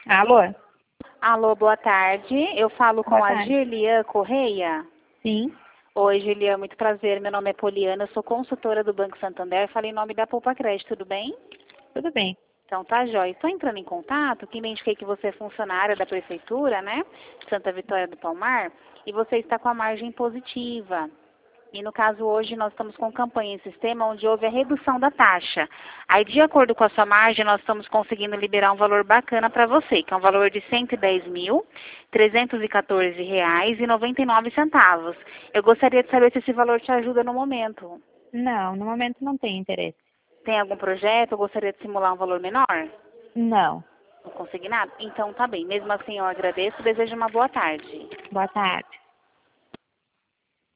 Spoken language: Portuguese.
Alô? Alô, boa tarde. Eu falo com Boa a tarde. Gilian Correia. Sim. Oi, Gilian, muito prazer. Meu nome é Poliana, eu sou consultora do Banco Santander. Falei em nome da Poupa Crédito, tudo bem? Tudo bem. Então tá, jóia. Estou entrando em contato, que identifiquei que você é funcionária da Prefeitura, né? de Santa Vitória do Palmar, e você está com a margem positiva. E no caso hoje nós estamos com campanha em sistema onde houve a redução da taxa. Aí de acordo com a sua margem nós estamos conseguindo liberar um valor bacana para você, que é um valor de R$ 110.314,99. Eu gostaria de saber se esse valor te ajuda no momento. Não, no momento não tenho interesse. Tem algum projeto? Eu gostaria de simular um valor menor? Não. Não consegui nada? Então tá bem. Mesmo assim eu agradeço e desejo uma boa tarde. Boa tarde.